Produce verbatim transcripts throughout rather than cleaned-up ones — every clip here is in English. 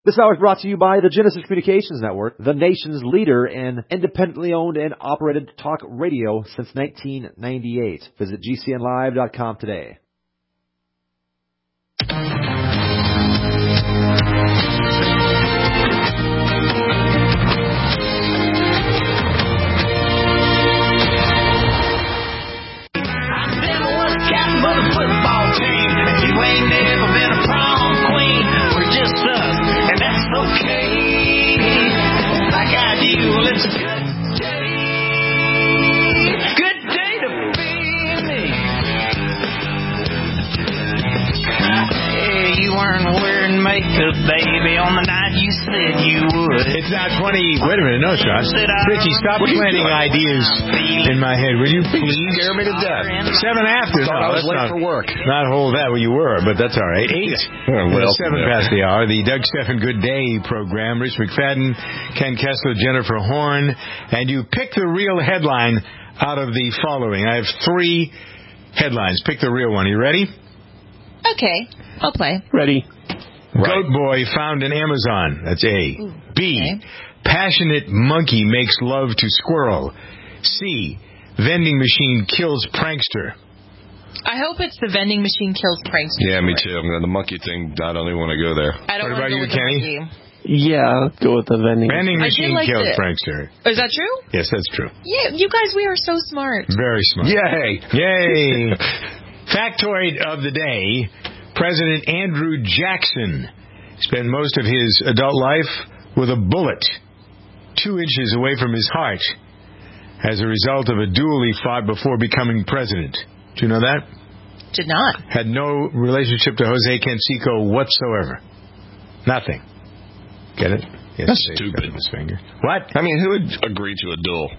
This hour is brought to you by the Genesis Communications Network, the nation's leader in independently owned and operated talk radio since nineteen ninety-eight. Visit G C N live dot com today. Makeup, baby, on the night you said you would. It's now twenty. Wait a minute, no, Sean. Richie, stop planting ideas in my head, will you please? Scare me to death. Seven after. I thought no, I was late not, for work. Not whole that well you were, but that's all right. Eight. Yeah. Well, seven yeah. past the hour. The Doug Stephan Good Day program. Rich McFadden, Ken Kessler, Jennifer Horn, and you pick the real headline out of the following. I have three headlines. Pick the real one. Are you ready? Okay, I'll play. Ready. Right. Goat boy found in Amazon. That's A. Ooh, B. Okay. Passionate monkey makes love to squirrel. C. Vending machine kills prankster. I hope it's the vending machine kills prankster. Yeah, me too. The monkey thing, I don't even want to go there. I don't what about go you, with Kenny? Yeah, I'll go with the vending. Vending machine like kills the... prankster. Is that true? Yes, that's true. Yeah, you guys, we are so smart. Very smart. Yay! Yay! Factoid of the day. President Andrew Jackson spent most of his adult life with a bullet two inches away from his heart as a result of a duel he fought before becoming president. Do you know that? Did not. Had no relationship to Jose Canseco whatsoever. Nothing. Get it? Yes, that's stupid. His finger. What? I mean, who would agree to a duel?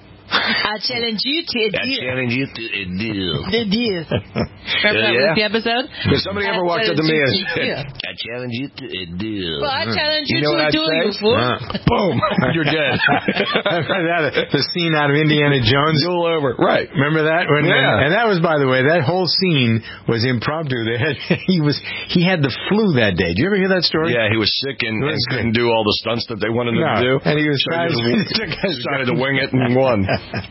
I challenge you to a deal. I challenge you to a deal. The deal. Remember that yeah. was the episode? If somebody I ever walked up to me and said, I challenge you to a deal. Well, I challenge you, you, know to a duel, you fool. Uh, boom. You're dead. The scene out of Indiana Jones. Duel over. Right. Remember that? When, yeah. And that was, by the way, that whole scene was impromptu. They had, he was he had the flu that day. Did you ever hear that story? Yeah, he was sick and, and couldn't do all the stunts that they wanted him no. to do. And he was so trying, he was, decided to wing it and won.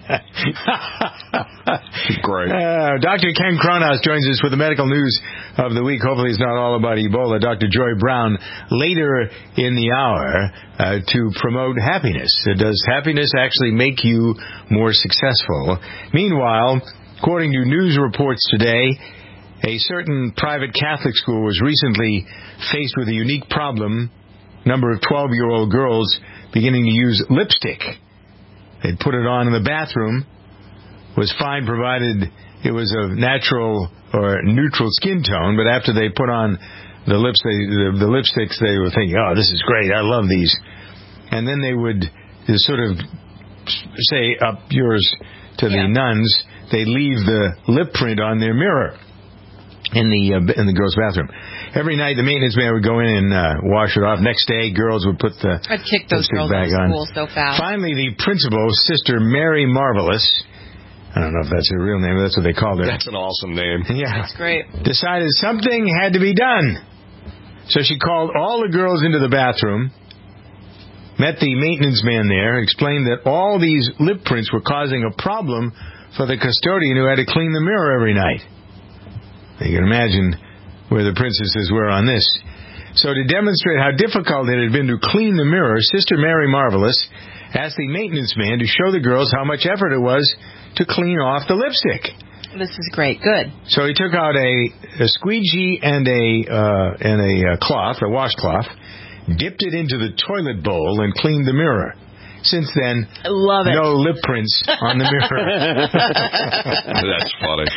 Great. Uh, Doctor Ken Kronos joins us with the medical news of the week. Hopefully it's not all about Ebola. Doctor Joy Brown later in the hour uh, to promote happiness. Does happiness actually make you more successful? Meanwhile, according to news reports today, a certain private Catholic school was recently faced with a unique problem. Number of twelve-year-old girls beginning to use lipstick. They'd put it on in the bathroom, was fine provided it was of natural or neutral skin tone, but after they put on the lips, they, the, the lipsticks, they were thinking, oh, this is great, I love these. And then they would just sort of say, up yours to yeah. the nuns, they leave the lip print on their mirror in the uh, in the girls' bathroom. Every night, the maintenance man would go in and uh, wash it off. Next day, girls would put the I'd kick those girls back out of on. school so fast. Finally, the principal, Sister Mary Marvelous, I don't know if that's her real name, but that's what they called her. That's an awesome name. Yeah, that's great. Decided something had to be done. So she called all the girls into the bathroom, met the maintenance man there, explained that all these lip prints were causing a problem for the custodian who had to clean the mirror every night. You can imagine where the princesses were on this. So to demonstrate how difficult it had been to clean the mirror, Sister Mary Marvelous asked the maintenance man to show the girls how much effort it was to clean off the lipstick. This is great. Good. So he took out a, a squeegee and a uh, and a uh, cloth, a washcloth, dipped it into the toilet bowl, and cleaned the mirror. Since then, I love it. No lip prints on the mirror. That's funny.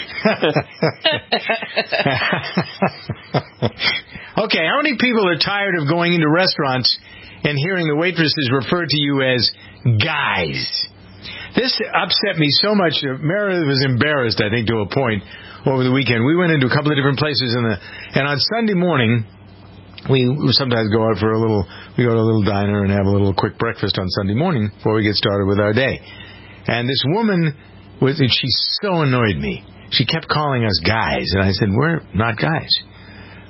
Okay, how many people are tired of going into restaurants and hearing the waitresses refer to you as guys? This upset me so much. Meredith was embarrassed, I think, to a point over the weekend. We went into a couple of different places, in the, and on Sunday morning, we sometimes go out for a little, we go to a little diner and have a little quick breakfast on Sunday morning before we get started with our day. And this woman, was, she so annoyed me. She kept calling us guys. And I said, we're not guys.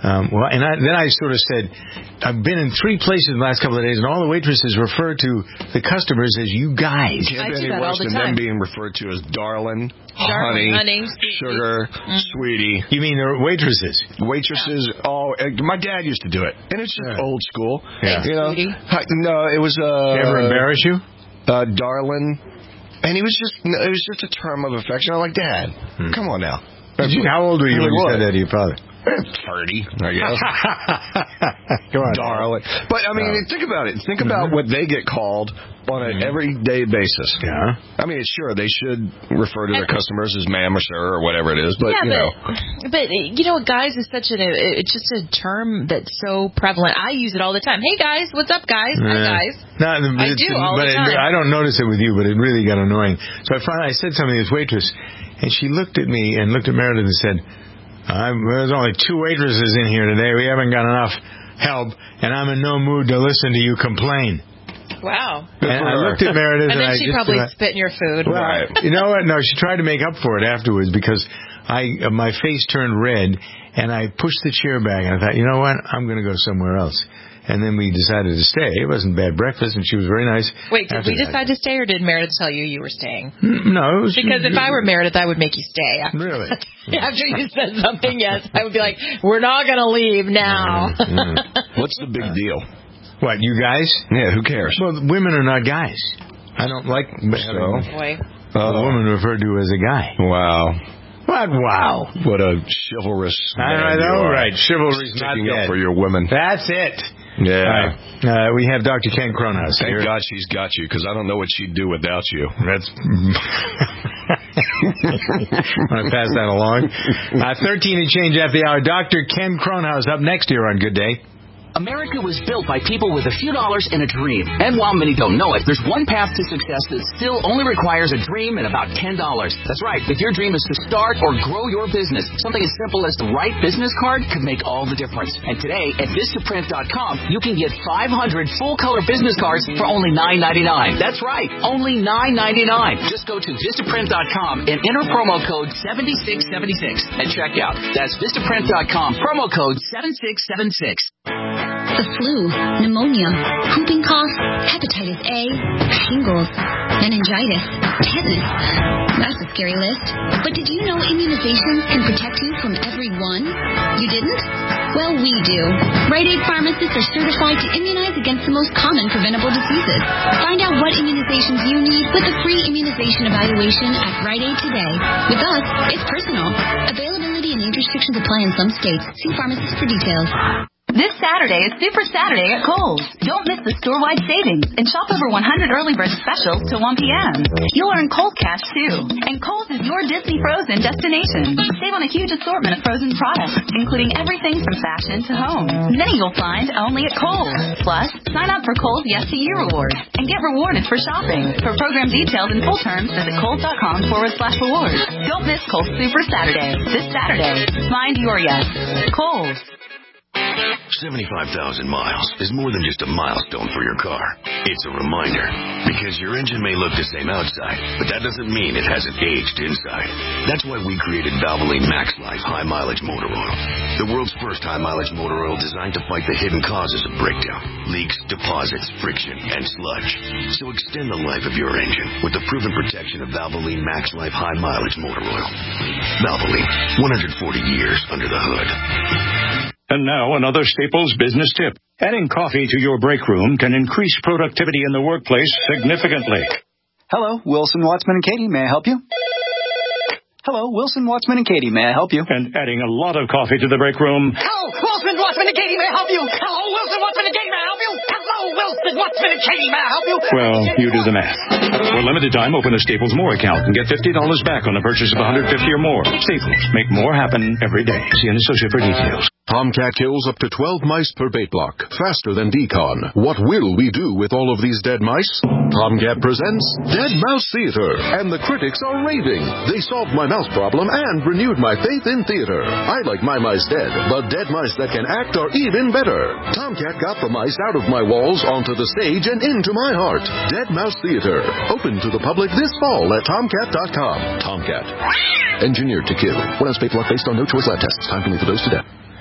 Um, well, and I, then I sort of said, I've been in three places in the last couple of days, and all the waitresses refer to the customers as you guys. Can't I be do any that all worse the than time. them being referred to as darling, Darling, honey, honey, sugar, Mm. sweetie. You mean the waitresses? Waitresses, oh, uh, my dad used to do it, and it's just Yeah. old school. Yeah. You know, sweetie. Hi- no, it was uh, Ever embarrass you? uh, darling, and he was just, it was just a term of affection. I'm like, Dad, Hmm. come on now. Did you, how old were you when you What? said that to your father? thirty, I guess. Come on. Darling. But, I mean, No. think about it. Think about Mhm. what they get called on an Mhm. everyday basis. Yeah. I mean, sure, they should refer to their customers as ma'am or sir or whatever it is, but, yeah, you know. but, but you know, guys is such an it's just a term that's so prevalent. I use it all the time. Hey guys, what's up, guys? Hi Yeah. guys. No, but I it's- do all but the it- time. I don't notice it with you, but it really got annoying. So I finally I said something to this waitress, and she looked at me and looked at Meredith and said, I'm, "There's only two waitresses in here today. We haven't got enough help, and I'm in no mood to listen to you complain." Wow. And I her. looked at Meredith, And and, then I she just probably about- spit in your food. Well, Right. You know what? No, she tried to make up for it afterwards because I uh, my face turned red, and I pushed the chair back, and I thought, you know what? I'm going to go somewhere else. And then we decided to stay. It wasn't bad breakfast, and she was very nice. Wait, did after we that. decide to stay, or did Meredith tell you you were staying? No, it was, Because if I were Meredith, I would make you stay. After, Really? after you said something, yes, I would be like, "We're not going to leave now." What's the big deal? What, you guys? Yeah, who cares? Well, women are not guys. I don't like having Boy. a Oh, woman referred to as a guy. wow. What? Wow. What a chivalrous man I you know, are. right? Chivalry's not Sticking up dead. for your women. That's it. Yeah. All right. Uh, we have Doctor Ken Cronhaus Thank here. God she's got you, because I don't know what she'd do without you. That's. Want to pass that along? Uh, thirteen and change after the hour. Doctor Ken Cronhaus up next here on Good Day. America was built by people with a few dollars and a dream. And while many don't know it, there's one path to success that still only requires a dream and about ten dollars. That's right. If your dream is to start or grow your business, something as simple as the right business card could make all the difference. And today at Vistaprint dot com, you can get five hundred full-color business cards for only nine ninety-nine. That's right. Only nine ninety-nine. Just go to Vistaprint dot com and enter promo code seven six seven six at checkout. That's Vistaprint dot com, promo code seven six seven six. The flu, pneumonia, whooping cough, hepatitis A, shingles, meningitis, tetanus. That's a scary list. But did you know immunizations can protect you from every one? You didn't? Well, we do. Rite Aid pharmacists are certified to immunize against the most common preventable diseases. Find out what immunizations you need with a free immunization evaluation at Rite Aid today. With us, it's personal. Availability and age restrictions apply in some states. See pharmacist for details. This Saturday is Super Saturday at Kohl's. Don't miss the store-wide savings and shop over one hundred early bird specials till one p.m. You'll earn Kohl's cash, too. And Kohl's is your Disney Frozen destination. Save on a huge assortment of Frozen products, including everything from fashion to home. Many you'll find only at Kohl's. Plus, sign up for Kohl's Yes to You rewards and get rewarded for shopping. For program details and full terms, visit Kohl's.com forward slash rewards. Don't miss Kohl's Super Saturday. This Saturday. Find your yes. Kohl's. seventy-five thousand miles is more than just a milestone for your car. It's a reminder, because your engine may look the same outside, but that doesn't mean it hasn't aged inside. That's why we created Valvoline Max Life High Mileage Motor Oil, the world's first high mileage motor oil designed to fight the hidden causes of breakdown, leaks, deposits, friction, and sludge. So extend the life of your engine with the proven protection of Valvoline Max Life High Mileage Motor Oil. Valvoline, one hundred forty years under the hood. And now another Staples business tip. Adding coffee to your break room can increase productivity in the workplace significantly. Hello, Wilson, Wattsman, and Katie. May I help you? Hello, Wilson, Wattsman, and Katie. May I help you? And adding a lot of coffee to the break room. Hello, Wilson, Wattsman, and Katie. May I help you? Hello, Wilson, Wattsman, and Katie. May I help you? Hello, Wilson, Wattsman, and Katie. May I help you? Well, you do the math. For limited time, open a Staples More account and get fifty dollars back on the purchase of one hundred fifty dollars or more. Staples. Make more happen every day. See an associate for details. Tomcat kills up to twelve mice per bait block, faster than Decon. What will we do with all of these dead mice? Tomcat presents Dead Mouse Theater, and the critics are raving. They solved my mouse problem and renewed my faith in theater. I like my mice dead, but dead mice that can act are even better. Tomcat got the mice out of my walls, onto the stage, and into my heart. Dead Mouse Theater, open to the public this fall at Tomcat dot com. Tomcat, engineered to kill. One ounce bait block based on no choice lab tests. Time to leave the dose to death.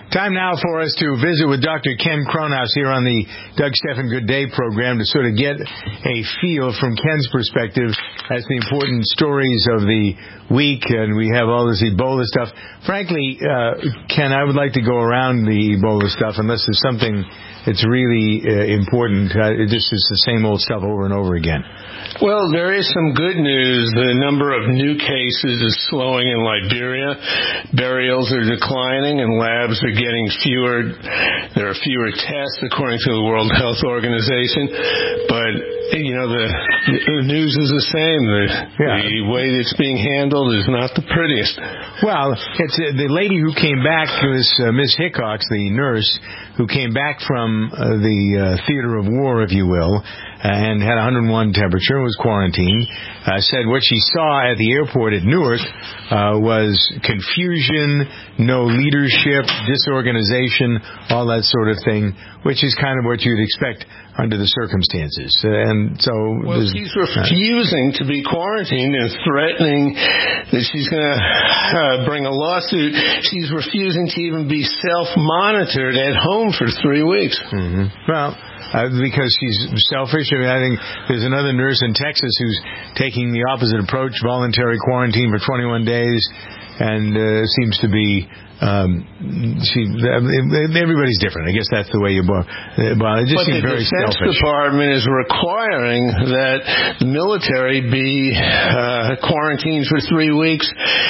Time now for us to visit with Doctor Ken Cronhaus here on the Doug Stephan Good Day program to sort of get a feel from Ken's perspective as the important stories of the week, and we have all this Ebola stuff. Frankly, uh, Ken, I would like to go around the Ebola stuff unless there's something that's really uh, important. Uh, it just is the same old stuff over and over again. Well, there is some good news. The number of new cases is slowing in Liberia. Burials are declining and labs are getting fewer. There are fewer tests, according to the World Health Organization. But, you know, the, the news is the same. The, yeah. the way it's being handled is not the prettiest. Well, it's uh, the lady who came back was uh, Miss Hickox, the nurse, who came back from uh, the uh, theater of war, if you will, and had one hundred one temperature, was quarantined, uh, said what she saw at the airport at Newark uh, was confusion, no leadership, disorganization, all that sort of thing, which is kind of what you'd expect under the circumstances. Uh, and so... Well, she's refusing uh, to be quarantined and threatening that she's going to uh, bring a lawsuit. She's refusing to even be self-monitored at home for three weeks. Mm-hmm. Well... Uh, because she's selfish. I mean, I think there's another nurse in Texas who's taking the opposite approach, voluntary quarantine for twenty-one days, and uh, seems to be. Um, she, everybody's different. I guess that's the way you. Well, it just but seems the very Defense selfish. Department is requiring that the military be uh, quarantined for three weeks,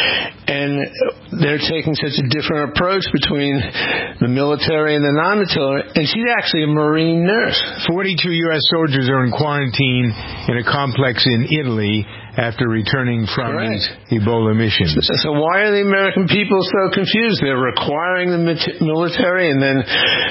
and they're taking such a different approach between the military and the non-military. And she's actually a Marine nurse. Forty-two U S soldiers are in quarantine in a complex in Italy after returning from these Ebola missions. So why are the American people so confused? They're requiring the military, and then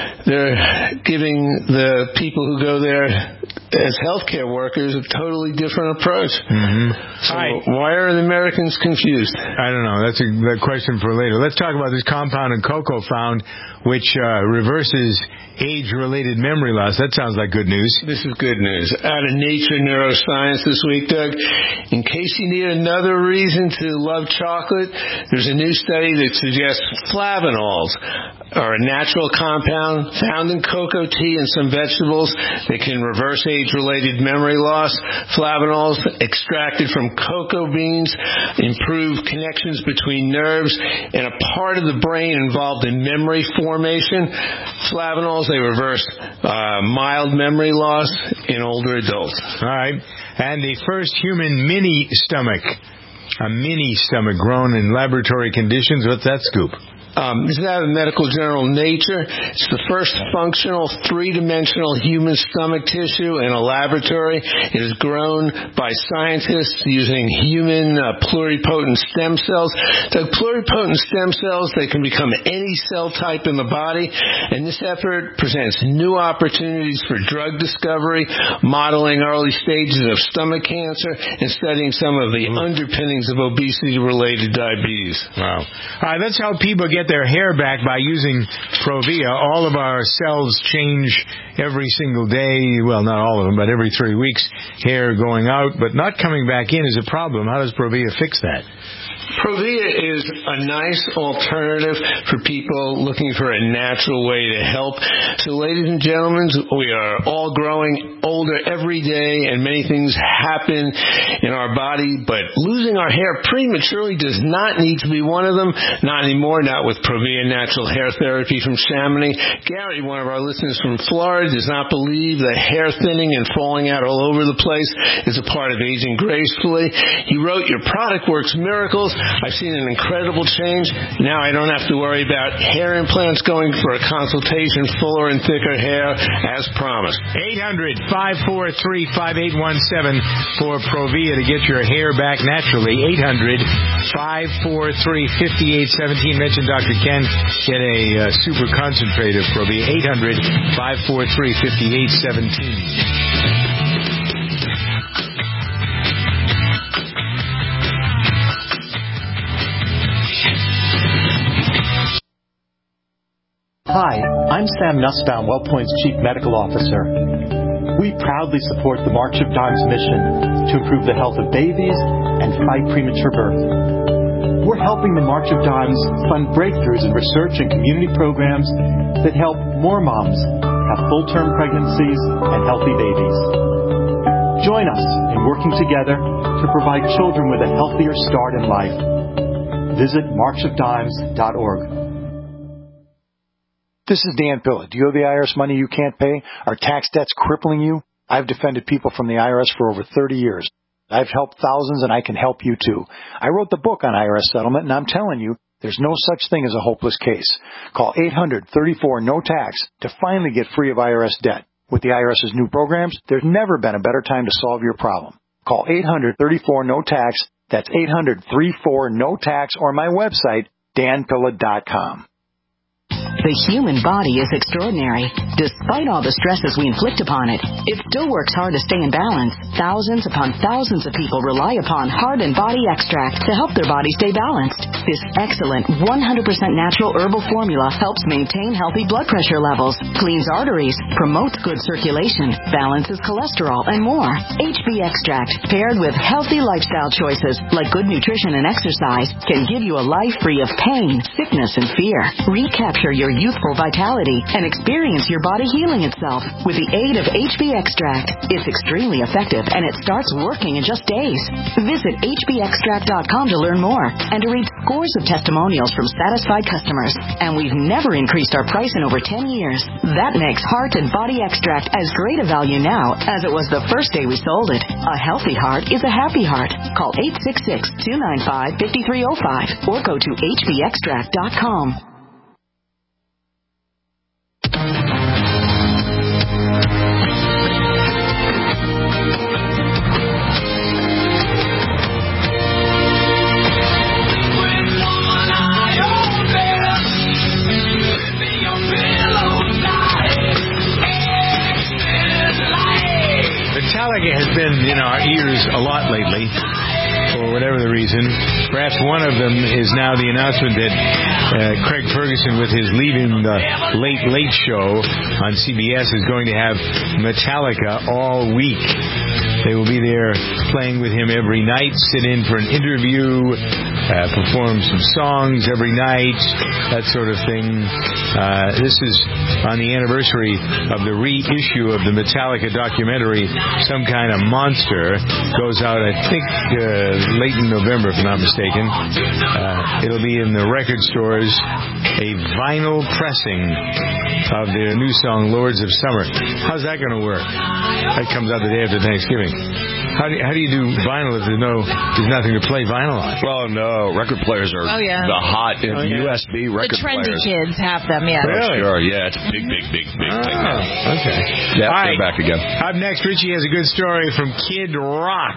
they're giving the people who go there as healthcare workers a totally different approach. Mm-hmm. So why are the Americans confused? I don't know. That's a, a question for later. Let's talk about this compound in cocoa found, which uh, reverses age-related memory loss. That sounds like good news. This is good news. Out of Nature Neuroscience this week, Doug. In case you need another reason to love chocolate, there's a new study that suggests flavanols are a natural compound found in cocoa tea and some vegetables that can reverse age-related memory loss. Flavanols extracted from cocoa beans improve connections between nerves and a part of the brain involved in memory formation. Flavanols, they reverse uh, mild memory loss in older adults. All right. And the first human mini stomach, a mini stomach grown in laboratory conditions. What's that scoop? Um, this is out of Medical Journal Nature. It's the first functional three-dimensional human stomach tissue in a laboratory. It is grown by scientists using human uh, pluripotent stem cells. The pluripotent stem cells, they can become any cell type in the body, and this effort presents new opportunities for drug discovery, modeling early stages of stomach cancer, and studying some of the underpinnings of obesity-related diabetes. Wow. All right, let's help people get their hair back by using Provia. All of our cells change every single day. Well, not all of them, but every three weeks. Hair going out, but not coming back in is a problem. How does Provia fix that? Provia is a nice alternative for people looking for a natural way to help. So, ladies and gentlemen, we are all growing older every day, and many things happen in our body, but losing our hair prematurely does not need to be one of them. Not anymore, not with Provia Natural Hair Therapy from Chamonix. Gary, one of our listeners from Florida, does not believe that hair thinning and falling out all over the place is a part of aging gracefully. He wrote, "Your product works miracles. I've seen an incredible change. Now I don't have to worry about hair implants. Going for a consultation, fuller and thicker hair, as promised." eight hundred, five four three, five eight one seven for Provia to get your hair back naturally. eight hundred, five four three, five eight one seven. Mention Doctor Ken. Get a uh, super concentrate of Provia. eight hundred, five four three, five eight one seven. Hi, I'm Sam Nussbaum, WellPoint's Chief Medical Officer. We proudly support the March of Dimes mission to improve the health of babies and fight premature birth. we're helping the March of Dimes fund breakthroughs in research and community programs that help more moms have full-term pregnancies and healthy babies. Join us in working together to provide children with a healthier start in life. Visit march of dimes dot org. This is Dan Pilla. Do you owe the I R S money you can't pay? Are tax debts crippling you? I've defended people from the I R S for over thirty years. I've helped thousands, and I can help you too. I wrote the book on I R S settlement, and I'm telling you, there's no such thing as a hopeless case. Call eight hundred, thirty-four, no tax to finally get free of I R S debt. With the IRS's new programs, there's never been a better time to solve your problem. Call eight hundred, thirty-four, no tax. That's eight hundred, thirty-four, no tax, or my website, dan pilla dot com. The human body is extraordinary. Despite all the stresses we inflict upon it, it still works hard to stay in balance. Thousands upon thousands of people rely upon Heart and Body Extract to help their body stay balanced. This excellent one hundred percent natural herbal formula helps maintain healthy blood pressure levels, cleans arteries, promotes good circulation, balances cholesterol, and more. H B Extract, paired with healthy lifestyle choices like good nutrition and exercise, can give you a life free of pain, sickness, and fear. Recapture your youthful vitality and experience your body healing itself with the aid of H B Extract. It's extremely effective and it starts working in just days. Visit H B extract dot com to learn more and to read scores of testimonials from satisfied customers. And we've never increased our price in over ten years. That makes Heart and Body Extract as great a value now as it was the first day we sold it. A healthy heart is a happy heart. Call eight six six, two nine five, five three zero five or go to H B extract dot com. Metallica has been in our ears a lot lately, for whatever the reason. Perhaps one of them is now the announcement that uh, Craig Ferguson, with his leaving the Late Late Show on C B S, is going to have Metallica all week. They will be there playing with him every night, sit in for an interview, uh, perform some songs every night, that sort of thing. Uh, this is on the anniversary of the reissue of the Metallica documentary, Some Kind of Monster. Goes out, I think, uh, late in November, if I'm not mistaken. Uh, it'll be in the record stores, a vinyl pressing of their new song, Lords of Summer. How's that going to work? That comes out the day after Thanksgiving. How do you, how do you do vinyl if there's no there's nothing to play vinyl on? Oh no, record players are oh, yeah. the hot oh, yeah. U S B record the trendy players. kids have them, yeah. Really? Oh, sure, yeah, it's a big, big, big, big oh, thing now. Okay. Yeah, All right. back again. Up next, Richie has a good story from Kid Rock.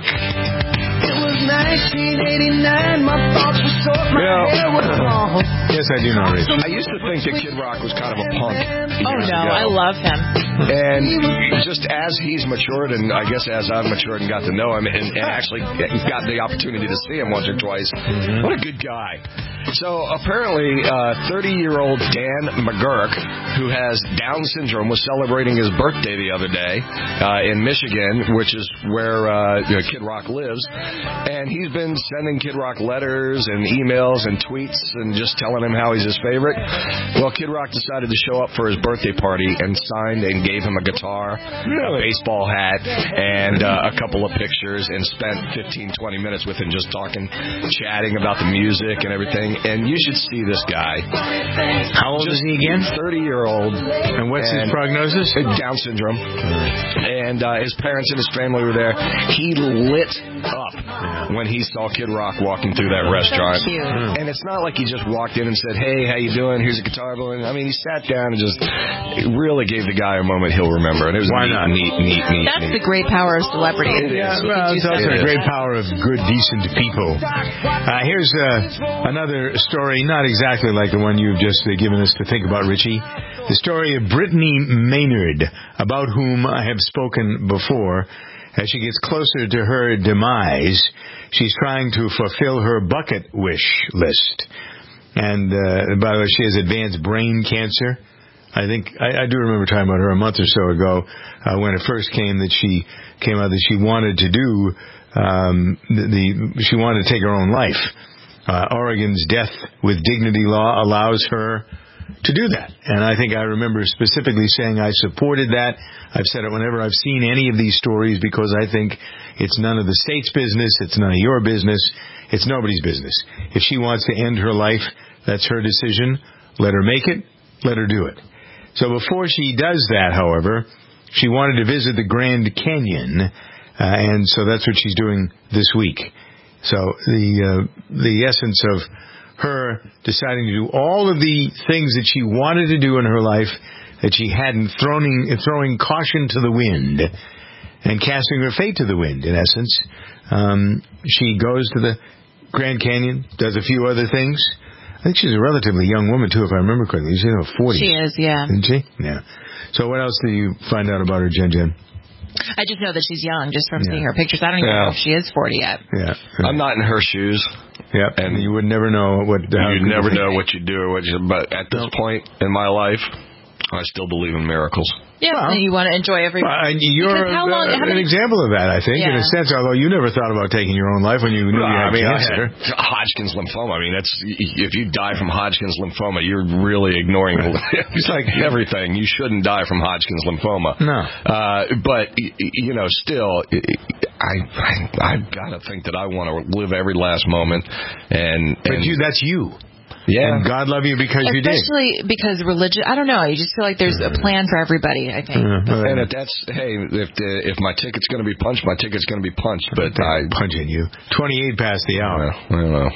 It was nineteen eighty-nine, my thoughts were short, my Well, hair was long. Yes, I do know Rich. I used to think that Kid Rock was kind of a punk. Oh no, ago. I love him. And just as he's matured, and I guess as I've matured and got to know him, and, and actually got the opportunity to see him once or twice, mm-hmm. what a good guy. So apparently, uh, thirty-year-old Dan McGurk, who has Down syndrome, was celebrating his birthday the other day uh, in Michigan, which is where uh, you know, Kid Rock lives. And he's been sending Kid Rock letters and emails and tweets and just telling him how he's his favorite. Well, Kid Rock decided to show up for his birthday party and signed and gave him a guitar, really? a baseball hat, and uh, a couple of pictures, and spent fifteen, twenty minutes with him just talking, chatting about the music and everything. And you should see this guy. How old just is he again? thirty-year-old. And what's and his prognosis? Down syndrome. And uh, his parents and his family were there. He lit up when he saw Kid Rock walking through that restaurant. So cute. Mm. And it's not like he just walked in and said, "Hey, how you doing? Here's a guitar." I mean, he sat down and just really gave the guy a moment he'll remember. And it was Why neat, not? neat, neat, neat. That's neat. the great power of celebrity. It yeah, is. well, it's also it the great is. power of good, decent people. Uh, here's uh, another story, not exactly like the one you've just uh, given us to think about, Richie. The story of Brittany Maynard, about whom I have spoken before. As she gets closer to her demise, she's trying to fulfill her bucket wish list. And, uh, by the way, she has advanced brain cancer. I think, I, I do remember talking about her a month or so ago, uh, when it first came that she came out that she wanted to do, um, the, the she wanted to take her own life. Uh, Oregon's Death with Dignity law allows her to do that. And I think I remember specifically saying I supported that. I've said it whenever I've seen any of these stories because I think it's none of the state's business. It's none of your business. It's nobody's business. If she wants to end her life, that's her decision. Let her make it. Let her do it. So before she does that, however, she wanted to visit the Grand Canyon, uh, and so that's what she's doing this week. So the uh, the essence of her deciding to do all of the things that she wanted to do in her life that she hadn't, throwing, throwing caution to the wind and casting her fate to the wind, in essence. Um, she goes to the Grand Canyon, does a few other things. I think she's a relatively young woman, too, if I remember correctly. She's in her forties. She is, yeah. Isn't she? Yeah. So what else do you find out about her, Jen Jen? I just know that she's young, just from Yeah. seeing her pictures. I don't even Yeah. know if she is forty yet. Yeah. I'm not in her shoes. Yeah, and you would never know what. You never know what you do or what you. But at this point in my life, I still believe in miracles. Yeah, Well, and you want to enjoy every. Uh, and you're Because how long- uh, how an many- example of that, I think, in Yeah. a sense, although you never thought about taking your own life when you knew Well, you had I mean, cancer. I had Hodgkin's lymphoma. I mean, that's if you die from Hodgkin's lymphoma, you're really ignoring it's like everything. You shouldn't die from Hodgkin's lymphoma. No. Uh, but y- y- you know, still, I I I've got to think that I want to live every last moment. And, But and you, that's you. Yeah. And God love you because you did. Especially because religion. I don't know. You just feel like there's a plan for everybody. I think. And if that's hey, if the, if my ticket's going to be punched, my ticket's going to be punched. But I punching you. Twenty-eight past the hour. I don't know.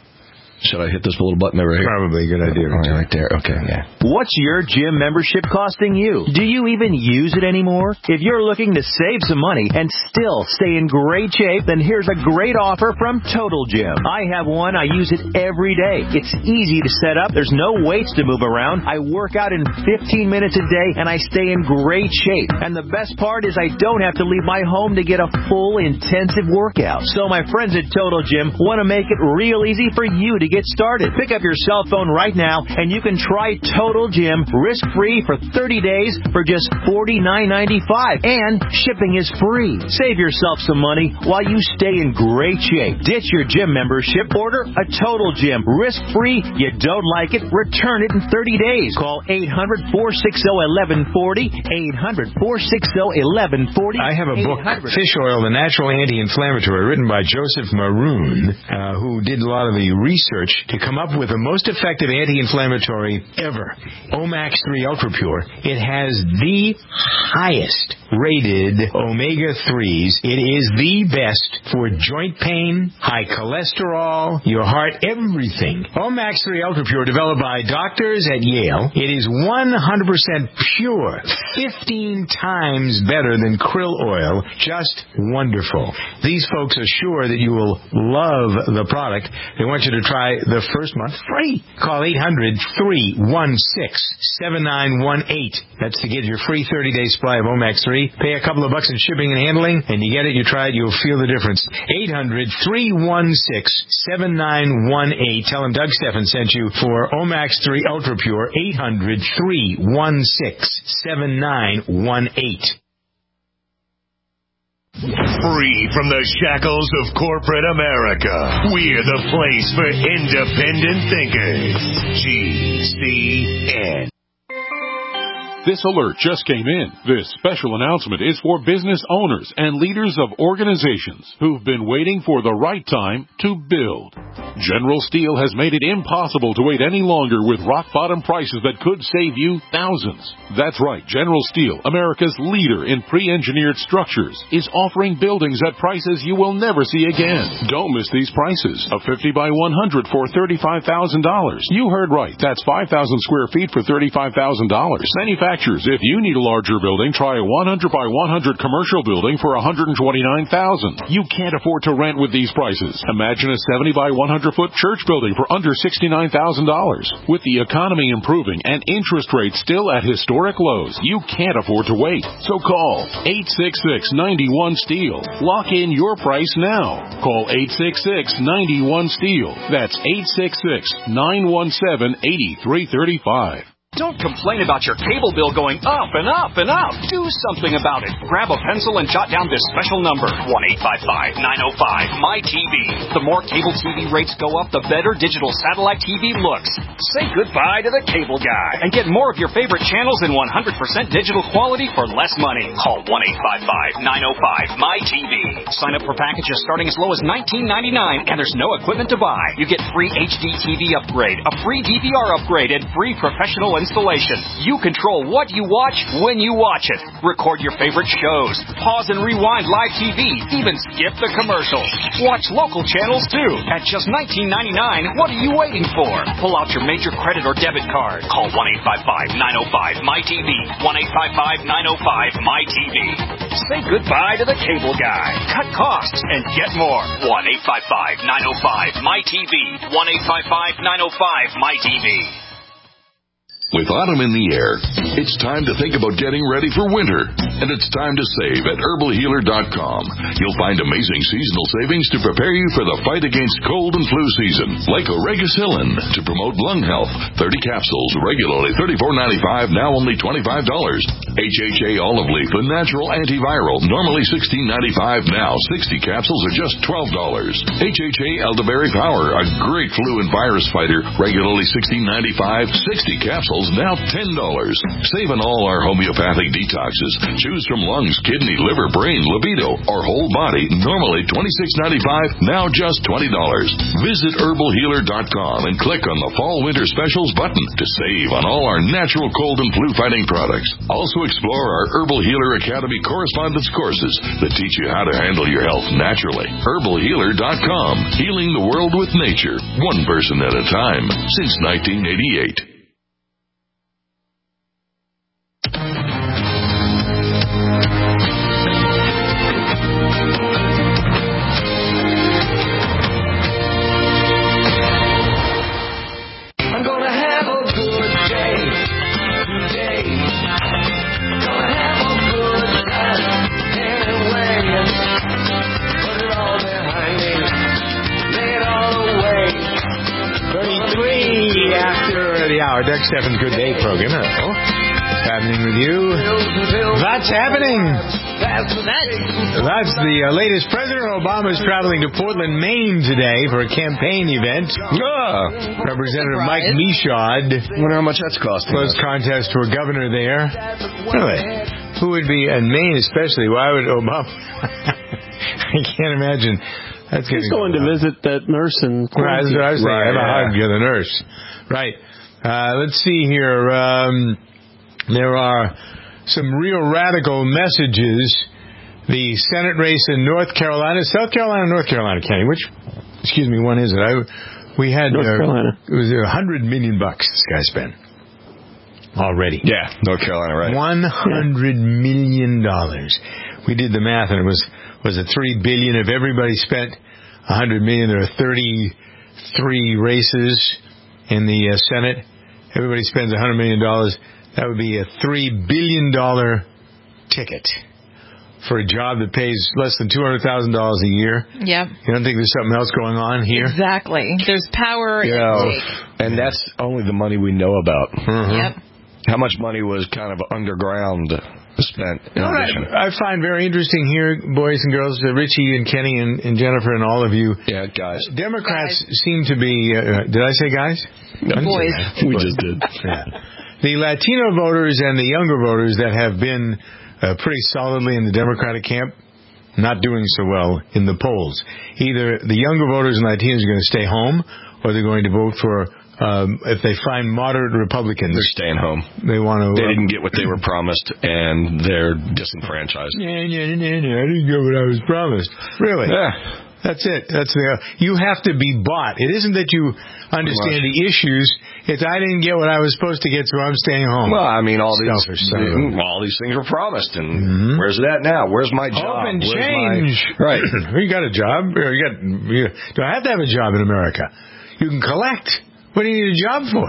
Should I hit this little button over here? Probably a good idea. Right, right there. Okay, yeah. What's your gym membership costing you? Do you even use it anymore? If you're looking to save some money and still stay in great shape, then here's a great offer from Total Gym. I have one. I use it every day. It's easy to set up. There's no weights to move around. I work out in fifteen minutes a day, and I stay in great shape. And the best part is I don't have to leave my home to get a full intensive workout. So my friends at Total Gym want to make it real easy for you to get started. Pick up your cell phone right now, and you can try Total Gym risk-free for thirty days for just forty-nine ninety-five, and shipping is free. Save yourself some money while you stay in great shape. Ditch your gym membership. Order a Total Gym risk-free. You don't like it? Return it in thirty days. Call eight hundred, four six zero, one one four zero, eight hundred, four six zero, one one four zero. I have a book, Fish Oil, the Natural Anti-Inflammatory, written by Joseph Maroon, uh, who did a lot of the research to come up with the most effective anti-inflammatory ever, Omax three Ultra Pure. It has the highest rated omega threes. It is the best for joint pain, high cholesterol, your heart, everything. Omax three Ultra Pure, developed by doctors at Yale. It is one hundred percent pure, fifteen times better than krill oil. Just wonderful. These folks are sure that you will love the product. They want you to try the first month free. Call eight hundred, three one six, seven nine one eight. That's to get your free thirty-day supply of Omax three. Pay a couple of bucks in shipping and handling, and you get it, you try it, you'll feel the difference. eight hundred, three one six, seven nine one eight. Tell them Doug Steffen sent you for Omax three Ultra Pure. eight hundred, three one six, seven nine one eight. Free from the shackles of corporate America, we're the place for independent thinkers. G C N. This alert just came in. This special announcement is for business owners and leaders of organizations who've been waiting for the right time to build. General Steel has made it impossible to wait any longer with rock-bottom prices that could save you thousands. That's right. General Steel, America's leader in pre-engineered structures, is offering buildings at prices you will never see again. Don't miss these prices. A fifty by one hundred for thirty-five thousand dollars. You heard right. That's five thousand square feet for thirty-five thousand dollars. Manufacturers, if you need a larger building, try a one hundred by one hundred commercial building for one hundred twenty-nine thousand dollars. You can't afford to rent with these prices. Imagine a seventy by one hundred foot church building for under sixty-nine thousand dollars. With the economy improving and interest rates still at historic lows, you can't afford to wait. So call eight six six, nine one, STEEL. Lock in your price now. Call eight six six, nine one, STEEL. That's eight six six, nine one seven, eight three three five. Don't complain about your cable bill going up and up and up. Do something about it. Grab a pencil and jot down this special number, one eight five five, nine oh five, M Y T V. The more cable T V rates go up, the better digital satellite T V looks. Say goodbye to the cable guy and get more of your favorite channels in one hundred percent digital quality for less money. Call one eight five five, nine oh five, M Y T V. Sign up for packages starting as low as nineteen ninety-nine, and there's no equipment to buy. You get free H D T V upgrade, a free D V R upgrade, and free professional installation. You control what you watch when you watch it. Record your favorite shows. Pause and rewind live T V. Even skip the commercials. Watch local channels too. At just nineteen ninety-nine, what are you waiting for? Pull out your major credit or debit card. Call one eight five five, nine oh five, M Y T V. one eight five five, nine oh five, M Y T V. Say goodbye to the cable guy. Cut costs and get more. one eight five five, nine oh five, M Y T V. one eight five five, nine oh five, M Y T V. With autumn in the air, it's time to think about getting ready for winter. And it's time to save at herbal healer dot com. You'll find amazing seasonal savings to prepare you for the fight against cold and flu season. Like Oregacillin to promote lung health. thirty capsules, regularly thirty-four ninety-five, now only twenty-five dollars. H H A olive leaf, a natural antiviral, normally sixteen ninety-five, now sixty capsules are just twelve dollars. H H A elderberry power, a great flu and virus fighter, regularly sixteen ninety-five, sixty capsules now ten dollars. Save on all our homeopathic detoxes. Choose from lungs, kidney, liver, brain, libido, or whole body, normally twenty-six ninety-five, now just twenty dollars. Visit herbal healer dot com and click on the Fall Winter Specials button to save on all our natural cold and flu fighting products. Also explore our Herbal Healer Academy correspondence courses that teach you how to handle your health naturally. herbal healer dot com. Healing the world with nature, one person at a time, since nineteen eighty-eight. Our Doug Steffens Good Day program. Hello. What's happening with you? That's happening. That's the uh, latest. President Obama is traveling to Portland, Maine today for a campaign event. Yeah. Representative Mike Michaud. Wonder how much that's costing. Close contest for governor there. Really? Who would be, in Maine especially, why would Obama? I can't imagine. That's He's going to visit that nurse in Right, that's what I was saying. Right, Have a yeah. hug with the nurse. Right. Uh, let's see here. Um, there are some real radical messages. The Senate race in North Carolina, South Carolina, North Carolina, Kenny. Which, excuse me, one is it? I, we had North uh, Carolina. It was a hundred million bucks this guy spent already. Yeah, North Carolina, right? One hundred million dollars. We did the math, and it was was it three billion? If everybody spent a hundred million, there are thirty-three races in the uh, Senate. Everybody spends one hundred million dollars. That would be a three billion dollars ticket for a job that pays less than two hundred thousand dollars a year. Yep. You don't think there's something else going on here? Exactly. There's power You at know, stake. and that's only the money we know about. Mm-hmm. Yep. How much money was kind of underground spent in You know what addition? I, I find very interesting here, boys and girls, uh, Richie and Kenny and, and Jennifer and all of you. Yeah, guys. Democrats guys. seem to be, uh, did I say guys? No, boys. We just did. Yeah. The Latino voters and the younger voters that have been uh, pretty solidly in the Democratic camp, not doing so well in the polls. Either the younger voters and Latinos are going to stay home, or they're going to vote for, um, if they find moderate Republicans. They're staying home. They want to. They uh, didn't get what they were promised, and they're disenfranchised. Yeah, yeah, yeah, yeah. I didn't get what I was promised. Really? Yeah. That's it. That's the. You have to be bought. It isn't that you understand the issues. It's I didn't get what I was supposed to get, so I'm staying home. Well, I mean, all Selfish, these son. all these things were promised, and Mm-hmm. where's that now? Where's my job? Hope and Where's change. My, right. You got a job? Or You got? You, do I have to have a job in America? You can collect. What do you need a job for?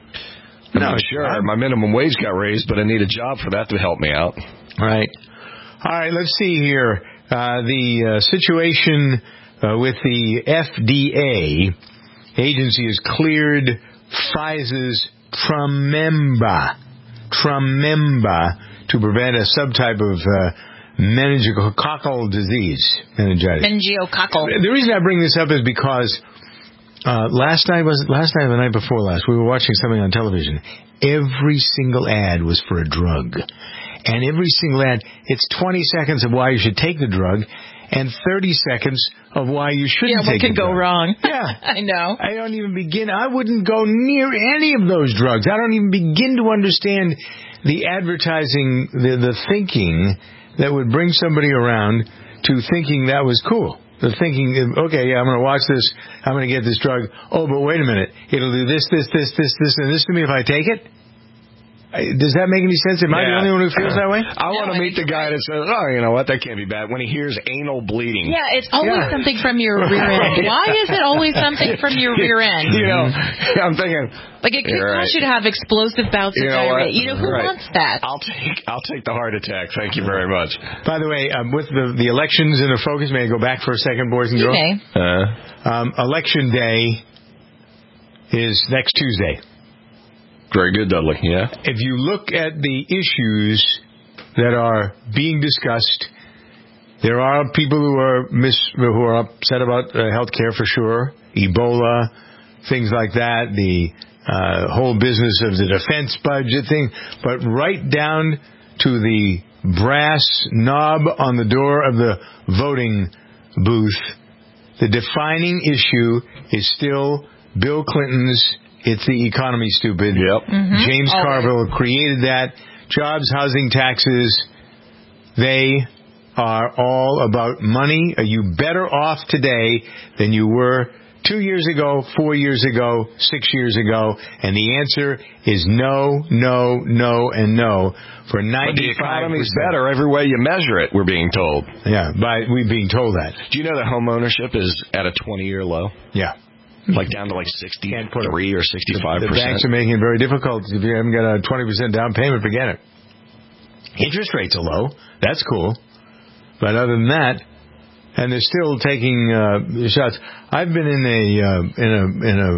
I mean, sure, my minimum wage got raised, but I need a job for that to help me out. Right. All right. Let's see here. Uh, the uh, situation uh, with the F D A agency has cleared Pfizer's Trememba. Trememba to prevent a subtype of uh, meningococcal disease. Meningitis. Meningococcal. The reason I bring this up is because uh, last night, was it last night or the night before last, we were watching something on television. Every single ad was for a drug. And every single ad, it's twenty seconds of why you should take the drug and thirty seconds of why you shouldn't yeah, take what could the go drug. wrong? Yeah. I know. I don't even begin, I wouldn't go near any of those drugs. I don't even begin to understand the advertising, the, the thinking that would bring somebody around to thinking that was cool. The thinking, okay, yeah, I'm going to watch this, I'm going to get this drug. Oh, but wait a minute, it'll do this, this, this, this, this, and this to me if I take it? Does that make any sense? Am I the Yeah. only one who feels that way? I want to meet the guy that says, oh, you know what, that can't be bad. When he hears anal bleeding. Yeah, it's always Yeah. something from your rear end. Why is it always something from your rear end? You know, I'm thinking. Like it could You're cause right. you to have explosive bouts You of know diarrhea. what? You know, who Right. wants that? I'll take I'll take the heart attack. Thank you very much. By the way, um, with the, the elections in the focus, may I go back for a second, boys and You girls? may. Uh, um, Election Day is next Tuesday. Very good, Dudley. Yeah. If you look at the issues that are being discussed, there are people who are mis- who are upset about uh, health care for sure, Ebola, things like that, the uh, whole business of the defense budget thing, but right down to the brass knob on the door of the voting booth, the defining issue is still Bill Clinton's "It's the economy, stupid." Yep. Mm-hmm. James Always. Carville created that. Jobs, housing, taxes, they are all about money. Are you better off today than you were two years ago, four years ago, six years ago? And the answer is no, no, no, and no for ninety-five percent. But the economy's better every way you measure it, we're being told. Yeah, by we being told that. Do you know that home ownership is at a twenty-year low? Yeah. Like down to like sixty-three or sixty-five The percent. banks are making it very difficult. If you haven't got a twenty percent down payment, forget it. Interest rates are low. That's cool. But other than that, and they're still taking uh, shots. I've been in a uh, in a in a,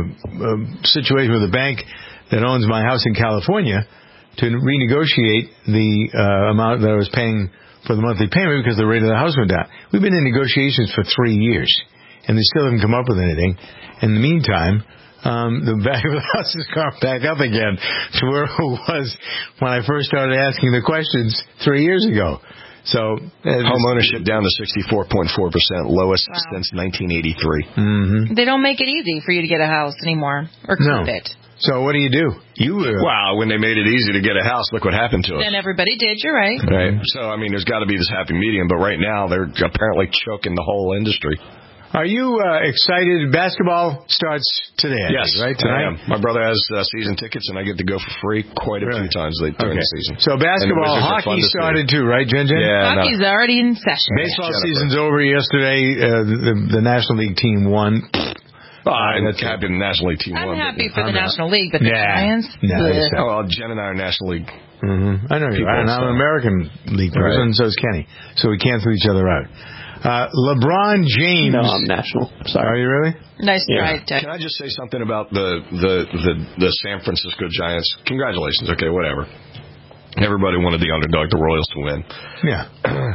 a situation with a bank that owns my house in California to renegotiate the uh, amount that I was paying for the monthly payment because the rate of the house went down. We've been in negotiations for three years, and they still haven't come up with anything. In the meantime, um, the value of the house has gone back up again to where it was when I first started asking the questions three years ago. So home ownership down to sixty-four point four percent, lowest Wow. since nineteen eighty-three. Mm-hmm. They don't make it easy for you to get a house anymore or keep No. it. So what do you do? You uh, Wow, when they made it easy to get a house, look what happened to us. Then everybody did. You're right. Right. So, I mean, there's got to be this happy medium, but right now they're apparently choking the whole industry. Are you uh, excited? Basketball starts today, I Yes, think, right? I Tonight? am. My brother has uh, season tickets, and I get to go for free quite a Really? few times late during Okay. the season. So And the basketball, Wizards are fun hockey to see. started too, right, Jen Jen? Yeah, no. Hockey's already in session. Baseball Jennifer. season's over yesterday. Uh, the, the National League team won. Oh, I'm That's happy the National League team I'm won. happy but- for the I'm not. National League, but the Nah. Giants? Nah, Ugh. it's- Oh, well, Jen and I are National League. Mm-hmm. I know you People are. And I'm so- an American League person, Right. and so is Kenny. So we cancel each other out. Uh, LeBron James. No, I'm national. Sorry. Are you really? Nice Yeah. try, Ted. Can I just say something about the, the, the, the San Francisco Giants? Congratulations. Okay, whatever. Everybody wanted the underdog, the Royals, to win. Yeah.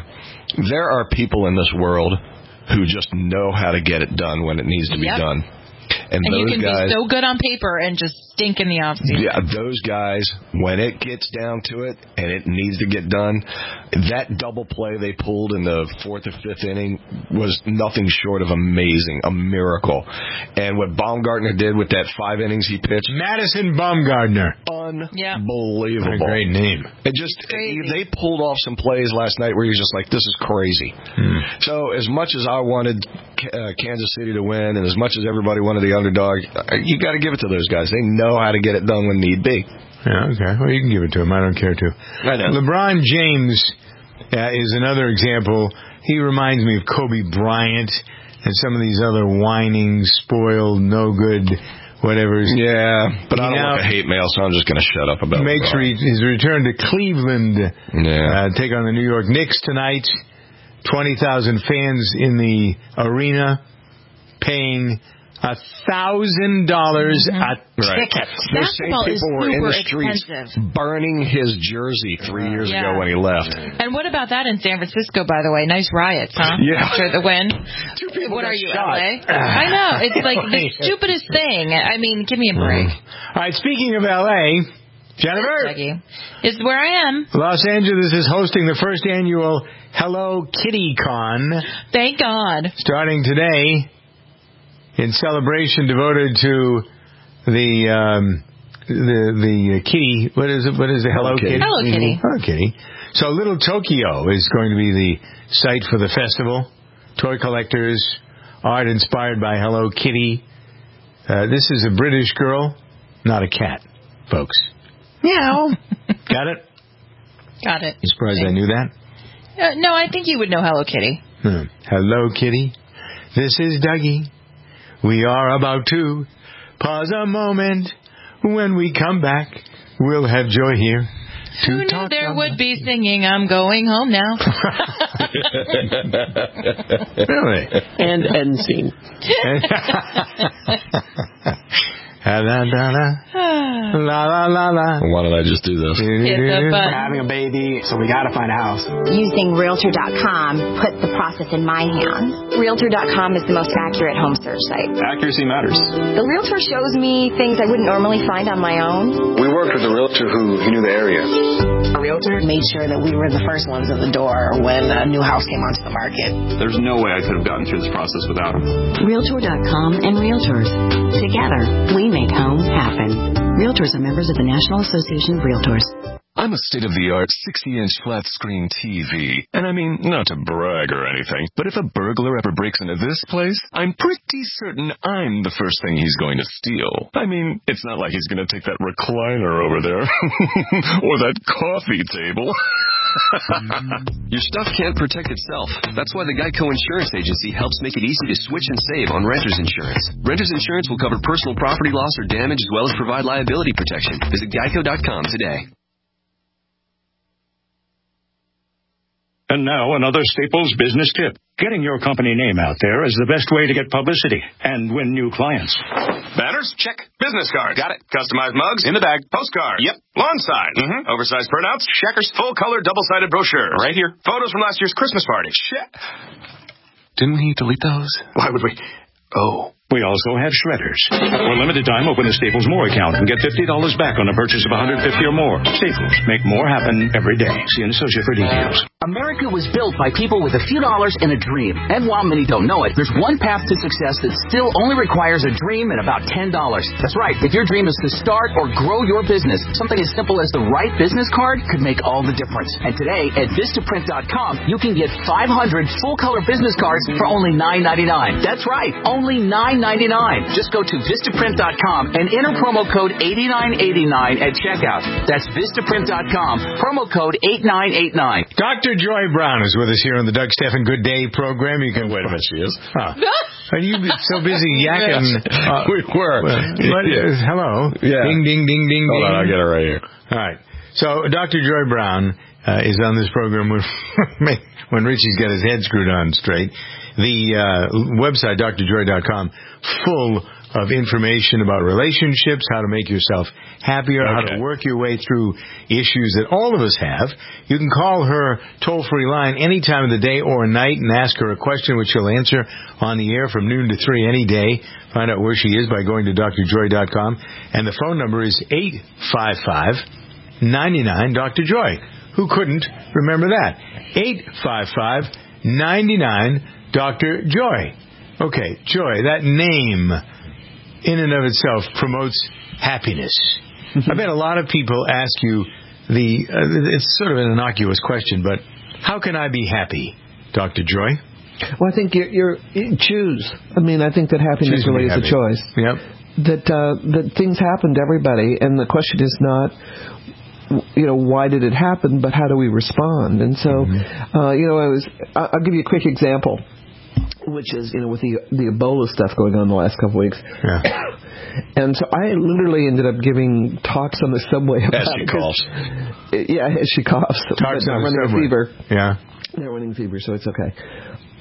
There are people in this world who just know how to get it done when it needs to be Yep. done. And, And you those can guys, be so good on paper and just stink in the offseason. yeah, those guys, when it gets down to it and it needs to get done, that double play they pulled in the fourth or fifth inning was nothing short of amazing, a miracle. And what Baumgartner did with that five innings he pitched, Madison Bumgarner. unbelievable. A great name. It just Crazy. they pulled off some plays last night where you're just like, this is crazy. Hmm. So as much as I wanted uh, Kansas City to win, and as much as everybody wanted the underdog, uh, you got to give it to those guys. They know how to get it done when need be. Yeah, okay. Well, you can give it to him. I don't care to. I know. LeBron James uh, is another example. He reminds me of Kobe Bryant and some of these other whining, spoiled, no good, whatever. Yeah, but I He don't now want the hate mail, so I'm just going to shut up about makes LeBron. re- his return to Cleveland. Yeah. Uh, take on the New York Knicks tonight. twenty thousand fans in the arena paying A thousand dollars a Right. ticket. They're saying Basketball is people were in the super streets expensive. burning his jersey three years Yeah. ago when he left. And what about that in San Francisco, by the way? Nice riots, huh? Yeah. After the win. Two people What got are you, shot. L A? I know. It's like the stupidest thing. I mean, give me a break. All right, speaking of L A, Jennifer. Is where I am. Los Angeles is hosting the first annual Hello Kitty Con. Thank God. Starting today, in celebration devoted to the um, the the kitty. What is it? What is it? Hello, Hello Kitty. Kitty. Hello Kitty. Hello Kitty. So Little Tokyo is going to be the site for the festival. Toy collectors, art inspired by Hello Kitty. Uh, this is a British girl, not a cat, folks. Meow. Got it? Got it. You surprised I knew that? Uh, no, I think you would know Hello Kitty. Hmm. Hello, Kitty. This is Dougie. We are about to pause a moment. When we come back, we'll have Joy here to Who knew talk there about- would be singing I'm going home now? Really? And end scene. La la la la la la la. Why did I just do this? We're having a baby, so we got to find a house. Using Realtor dot com put the process in my hands. Realtor dot com is the most accurate home search site. Accuracy matters. The Realtor shows me things I wouldn't normally find on my own. We worked with a realtor who, who knew the area. A realtor made sure that we were the first ones in the door when a new house came onto the market. There's no way I could have gotten through this process without him. Realtor dot com and Realtors. Together, we make home happen. Realtors are members of the National Association of Realtors. I'm a state-of-the-art sixty-inch flat-screen T V. And I mean, not to brag or anything, but if a burglar ever breaks into this place, I'm pretty certain I'm the first thing he's going to steal. I mean, it's not like he's going to take that recliner over there. Or that coffee table. Your stuff can't protect itself. That's why the Geico Insurance Agency helps make it easy to switch and save on renter's insurance. Renter's insurance will cover personal property loss or damage as well as provide liability protection. Visit geico dot com today. And now another Staples business tip. Getting your company name out there is the best way to get publicity and win new clients. Banners? Check. Business cards? Got it. Customized mugs? In the bag. Postcard? Yep. Lawn signs? Mm-hmm. Oversized printouts? Checkers full color double-sided brochures? Right here. Photos from last year's Christmas party? Check. Didn't he delete those? Why would we? Oh. We also have shredders. For limited time, open a Staples More account and get fifty dollars back on a purchase of one hundred fifty dollars or more. Staples. Make more happen every day. See an associate for details. America was built by people with a few dollars and a dream. And while many don't know it, there's one path to success that still only requires a dream and about ten dollars. That's right. If your dream is to start or grow your business, something as simple as the right business card could make all the difference. And today at Vistaprint dot com, you can get five hundred full-color business cards for only nine ninety-nine. That's right. Only nine ninety-nine. Just go to Vistaprint dot com and enter promo code eighty-nine eighty-nine at checkout. That's Vistaprint dot com. Promo code eighty-nine eighty-nine. Doctor Joy Brown is with us here on the Doug Stephan Good Day program. You can wait a minute, she is. Huh. Are you so busy yakking? Uh, we were. What, Yeah. uh, hello. Yeah. Ding ding ding ding. Hold ding. on, I'll get it right here. All right. So Doctor Joy Brown uh, is on this program when when Richie's got his head screwed on straight. The uh, website, Dr Joy dot com, full of information about relationships, how to make yourself happier, Okay. how to work your way through issues that all of us have. You can call her toll-free line any time of the day or night and ask her a question which she'll answer on the air from noon to three any day. Find out where she is by going to Dr Joy dot com. And the phone number is eight five five, nine nine, Doctor Joy. Who couldn't remember that? eight five five, nine nine, Doctor Joy. Okay, Joy, that name in and of itself promotes happiness. I bet a lot of people ask you the, uh, it's sort of an innocuous question, but how can I be happy, Doctor Joy? Well, I think you're, you're you choose. I mean, I think that happiness Choose to be really is happy. a choice. Yep. That uh, that things happen to everybody, and the question is not, you know, why did it happen, but how do we respond? And so, mm-hmm. uh, you know, I was. I'll give you a quick example, which is, you know, with the the Ebola stuff going on the last couple of weeks. Yeah. And so I literally ended up giving talks on the subway about As she it, coughs. 'cause- Yeah, as she coughs. Talks But on the running a subway. fever. Yeah. They're running fever, so it's okay.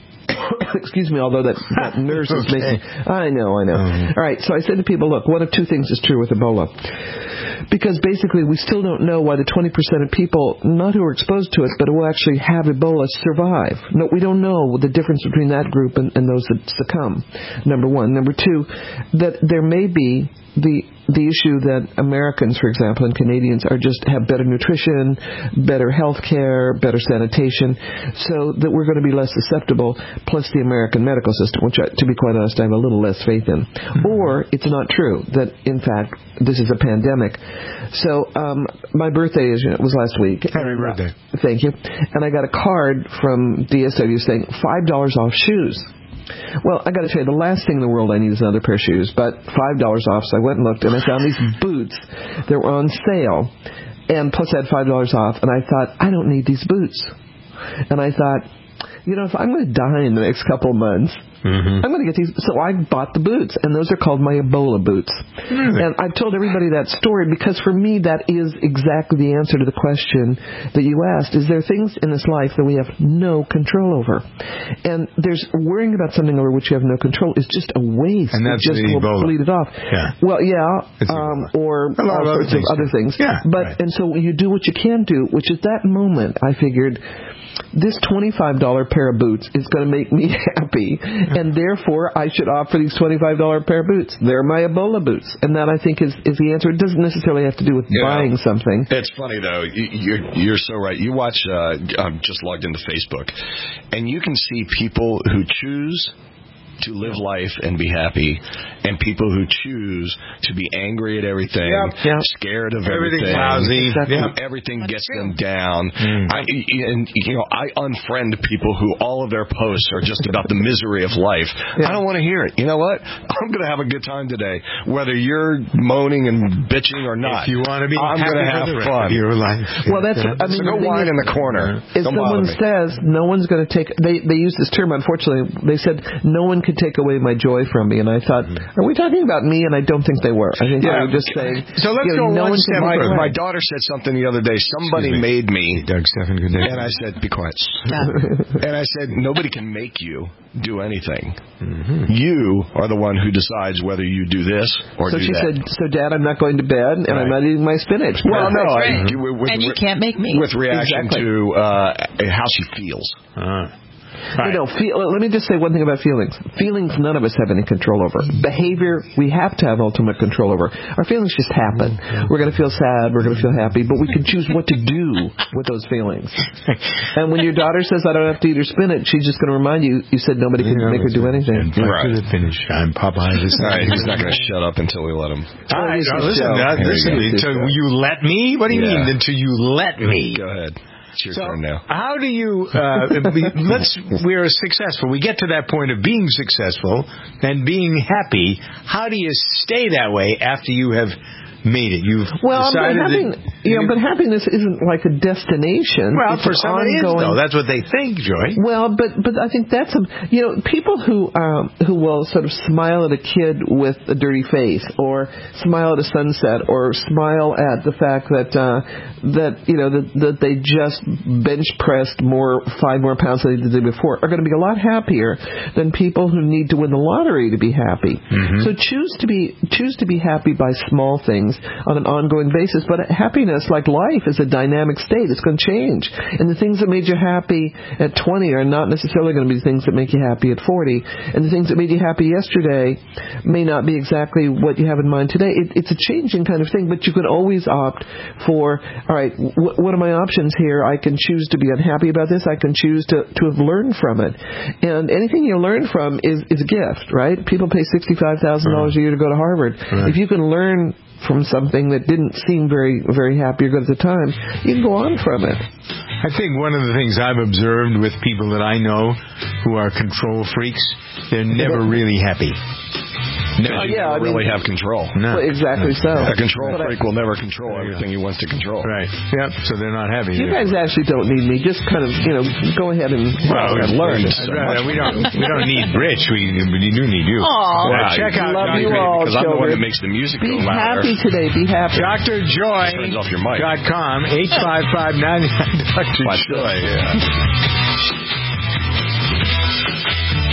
Excuse me, although that, that nurse is Okay. making... I know, I know. Mm-hmm. All right, so I said to people, look, one of two things is true with Ebola. Because basically we still don't know why the twenty percent of people, not who are exposed to it, but who actually have Ebola, survive. No, we don't know the difference between that group and, and those that succumb, number one. Number two, that there may be the the issue that Americans, for example, and Canadians are just have better nutrition, better health care, better sanitation, so that we're going to be less susceptible, plus the American medical system, which, I, to be quite honest, I have a little less faith in. Mm-hmm. Or it's not true that, in fact, this is a pandemic. So um, my birthday is, you know, was last week. Happy birthday. Uh, thank you. And I got a card from D S W saying five dollars off shoes. Well, I got to tell you, the last thing in the world I need is another pair of shoes, but five dollars off, so I went and looked, and I found these boots that were on sale, and plus I had five dollars off, and I thought, I don't need these boots. And I thought, you know, if I'm going to die in the next couple of months, mm-hmm. I'm going to get these. So I bought the boots, and those are called my Ebola boots. Really? And I've told everybody that story because for me that is exactly the answer to the question that you asked. Is there things in this life that we have no control over? And there's worrying about something over which you have no control is just a waste. And that's it just the will Ebola. bleed it off. Yeah. Well, yeah, um, or a lot all of sorts other of other things. Yeah, but right. and so you do what you can do, which is that moment I figured, this twenty-five dollars pair of boots is going to make me happy, and therefore I should opt for these twenty-five dollars pair of boots. They're my Ebola boots, and that I think is, is the answer. It doesn't necessarily have to do with you buying know, something. It's funny, though. You- You're, you're so right. You watch, uh, I'm just logged into Facebook, and you can see people who choose to live life and be happy, and people who choose to be angry at everything, Yep. Yep. scared of Everything's everything, lousy. Yep. everything That's gets true. them down. Mm. I, and you know, I unfriend people who all of their posts are just about the misery of life. Yeah. I don't want to hear it. You know what? I'm going to have a good time today, whether you're moaning and bitching or not. If you want to be I'm happy going to for have the rest fun. of your life. Well, that's. I mean, So go the thing whine is- in the corner. If Don't bother someone me. says no one's going to take, they they use this term. Unfortunately, they said no one could take away my joy from me, and I thought, are we talking about me? And I don't think they were. I think Yeah. they were just saying. So let's you know, go no one one can step take My, away. my daughter said something the other day. Somebody Excuse me. made me, Doug Stephan, good day. and I said, "Be quiet." And I said, "Nobody can make you do anything. Mm-hmm. You are the one who decides whether you do this or So do she that." said, "So, Dad, I'm not going to bed, and I'm Right. not eating my spinach." Well, no, That's I, right. with, And you with- can't make me. with reaction Exactly. to uh, how she feels. Ah. You know, feel, let me just say one thing about feelings. Feelings none of us have any control over. Behavior we have to have ultimate control over. Our feelings just happen. We're going to feel sad, we're going to feel happy, but we can choose what to do with those feelings. And when your daughter says, I don't have to eat her spinach, she's just going to remind you, you said nobody can make her do anything. Right. Right. To the finish. I'm Popeye. This All right, he's not going to shut up until we let him. All right, This now, is listen, show. now, Here listen we go. until you let me? What do you Yeah. mean, until you let me? Go ahead. It's your So, turn now. how do you, uh, we, let's, we're successful. We get to that point of being successful and being happy. How do you stay that way after you have made it? You've Well, but, decided having, that, you know, but happiness isn't like a destination. well, it's for an some it is, ongoing, though. That's what they think, Joy. Well, but but I think that's a, you know, people who um, who will sort of smile at a kid with a dirty face, or smile at a sunset, or smile at the fact that uh, that you know that, that they just bench pressed more five more pounds than they did the day before, are going to be a lot happier than people who need to win the lottery to be happy. Mm-hmm. So choose to be choose to be happy by small things on an ongoing basis. But happiness, like life, is a dynamic state. It's going to change. And the things that made you happy at twenty are not necessarily going to be the things that make you happy at forty. And the things that made you happy yesterday may not be exactly what you have in mind today. It, it's a changing kind of thing, but you can always opt for, all right, wh- what are my options here? I can choose to be unhappy about this. I can choose to, to have learned from it. And anything you learn from is, is a gift, right? People pay sixty-five thousand dollars a year to go to Harvard. Right. If you can learn from something that didn't seem very, very happy or good at the time, you can go on from it. I think one of the things I've observed with people that I know who are control freaks, they're never really happy. No, Uh, you yeah, I don't really mean- have control. No. Well, exactly so. A control But I- freak will never control everything he wants to control. Right. Yep. So they're not happy. You guys actually don't need me. Just kind of, you know, go ahead and Well, and learn. I'd rather- we don't. We don't need Rich. We, we do need you. Aw. Uh, Wow, check out love Doctor you all, Because I'm the one children. that makes the music Be go louder. happy today. Be happy. Doctor Joy Turns off your mic. dot com eight five five nine Doctor Watch Joy. this. Yeah.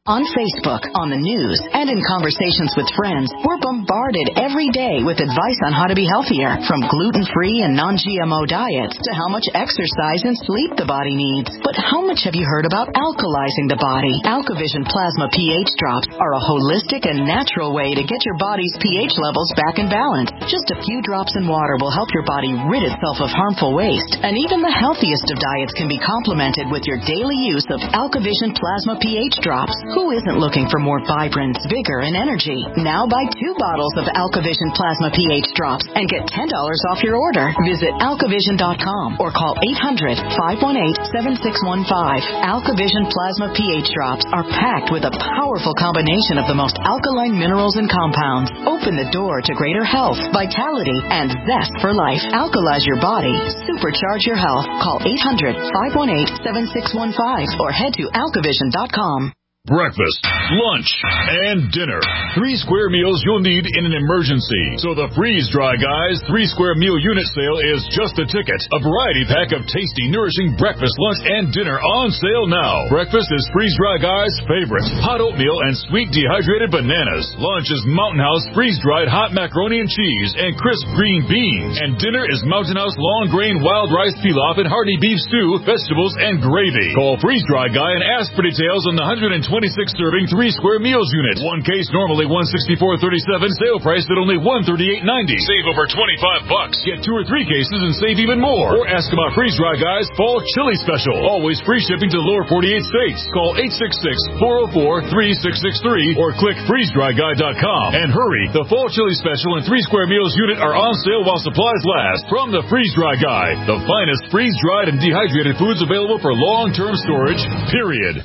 On Facebook, on the news, and in conversations with friends, we're bombarded every day with advice on how to be healthier, from gluten-free and non-G M O diets to how much exercise and sleep the body needs. But how much have you heard about alkalizing the body? AlkaVision Plasma pH drops are a holistic and natural way to get your body's pH levels back in balance. Just a few drops in water will help your body rid itself of harmful waste. And even the healthiest of diets can be complemented with your daily use of AlkaVision Plasma pH drops. Who isn't looking for more vibrance, vigor, and energy? Now buy two bottles of AlkaVision Plasma pH drops and get ten dollars off your order. Visit alkavision dot com or call eight hundred, five one eight, seven six one five. AlkaVision Plasma pH drops are packed with a powerful combination of the most alkaline minerals and compounds. Open the door to greater health, vitality, and zest for life. Alkalize your body. Supercharge your health. Call eight hundred, five one eight, seven six one five or head to alkavision dot com. Breakfast, lunch, and dinner. Three square meals you'll need in an emergency. So the Freeze Dry Guys three square meal unit sale is just a ticket. A variety pack of tasty, nourishing breakfast, lunch, and dinner on sale now. Breakfast is Freeze Dry Guys' favorite. Hot oatmeal and sweet dehydrated bananas. Lunch is Mountain House freeze-dried hot macaroni and cheese and crisp green beans. And dinner is Mountain House long grain wild rice pilaf and hearty beef stew, vegetables, and gravy. Call Freeze Dry Guy and ask for details on the one hundred twenty-six serving three square meals unit. One case normally one sixty-four thirty-seven, sale price at only one thirty-eight ninety. Save over twenty-five bucks. Get two or three cases and save even more. Or ask about Freeze Dry Guys Fall Chili Special. Always free shipping to the lower forty-eight states. Call eight six six, four oh four, three six six three or click freeze dry guy dot com. And hurry, the Fall Chili Special and three square meals unit are on sale while supplies last. From the Freeze Dry Guy, the finest freeze-dried and dehydrated foods available for long-term storage, period.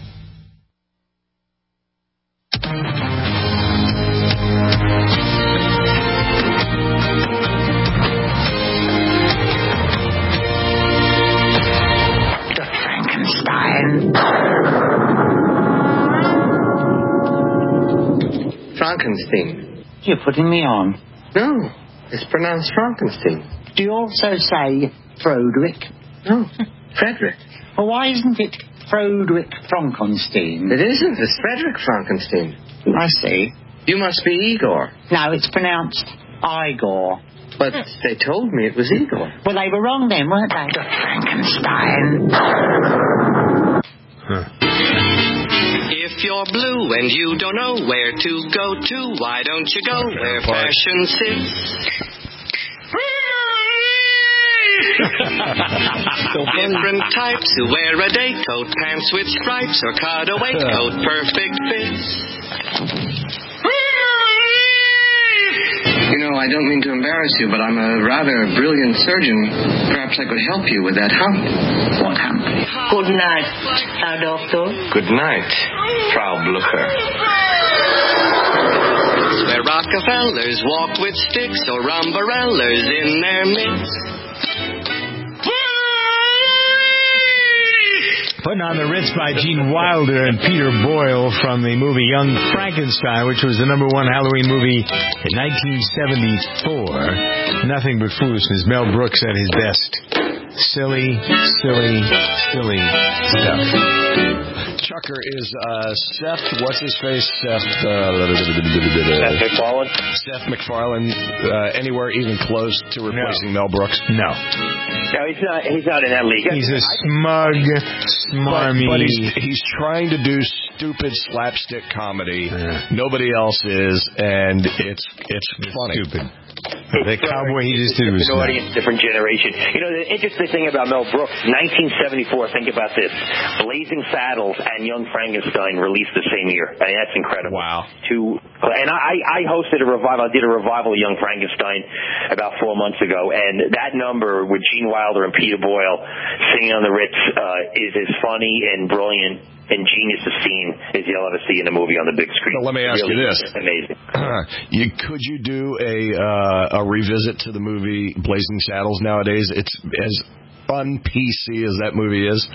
Frankenstein. You're putting me on. No, it's pronounced Frankenstein. Do you also say Frederick? No, Frederick. Well, why isn't it Frederick Frankenstein? It isn't. It's Frederick Frankenstein. I see. You must be Igor. No, it's pronounced Igor. But they told me it was Igor. Well, they were wrong then, weren't they? The Frankenstein. Huh. If you're blue and you don't know where to go to, why don't you go where fashion sits? Different types who wear a day coat, pants with stripes, or cutaway coat, perfect fits. You know, I don't mean to embarrass you, but I'm a rather brilliant surgeon. Perhaps I could help you with that hump. What hump? Good night, Herr Doctor. Good night, Frau Blucher. Where Rockefellers walk with sticks or umbrellas in their midst. Putting on the Ritz by Gene Wilder and Peter Boyle from the movie Young Frankenstein, which was the number one Halloween movie in nineteen seventy-four. Nothing but foolishness. Mel Brooks at his best. Silly, silly, silly stuff. Chucker is uh, Seth, what's his face? Seth, uh, Seth MacFarlane? Seth MacFarlane, uh, anywhere even close to replacing no. Mel Brooks? No. No, he's not, he's not in that league. He's a smug, smarmy. But, but he's, he's trying to do stupid slapstick comedy. Yeah. Nobody else is, and it's it's, it's funny. Stupid. The cowboy he just did was different audience, different generation. You know, the interesting thing about Mel Brooks, nineteen seventy-four, think about this. Blazing Saddles and Young Frankenstein released the same year. I mean, that's incredible. Wow. Two, and I, I hosted a revival. I did a revival of Young Frankenstein about four months ago, and that number with Gene Wilder and Peter Boyle singing on the Ritz uh, is as funny and brilliant and genius a scene as you'll ever see in a movie on the big screen. Well, let me ask really you this. Amazing. you, could you do a uh, a revisit to the movie Blazing Saddles nowadays? It's as un-P C as that movie is.